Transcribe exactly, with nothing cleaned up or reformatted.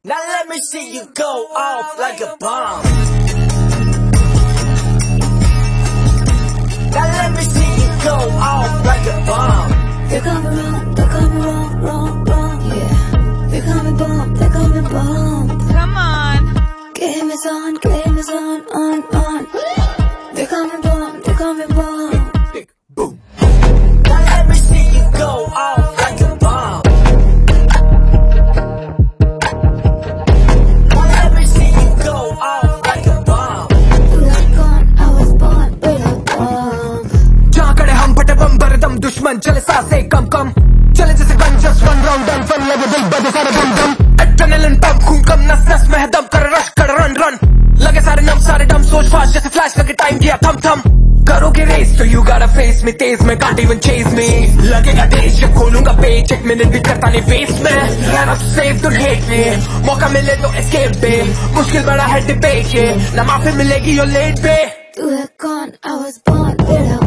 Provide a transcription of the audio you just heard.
Now let me see you go off like a bomb. Now let me see you go off like a bomb. They call me wrong, they call me wrong, wrong, wrong, yeah. They call me bomb, they call me bomb. Come on. Game is on, game is on, on, on. They call me bomb, they call me bomb. Big boom. Now let me see you go off like a bomb. Now let me see you go off like a bomb. You like gone, I was born with a bomb. जहाँ खड़े हम फटे बम भरे दम दुश्मन चले सांसें कम कम चले जैसे gun just one round done fun लगे दिल बजे सारे दम दम एड्रेनलिन पंप खून कम नस नस में है दम कर रश कर रन रन लगे सारे नम सारे डम सोच फास्ट जैसे फ्लैश लगे टाइम किया थम थम करोगे रेस तो यू gotta face me तेज में can't even chase me लगेगा देश जब खोलूंगा पेज एक मिनट भी करता नहीं वेस्ट में and I'm safe don't hate me मौका मिले तो escape पे मुश्किल बड़ा है डिबेट ये ना माफी मिलेगी यो लेट पे You like gone, I was born with a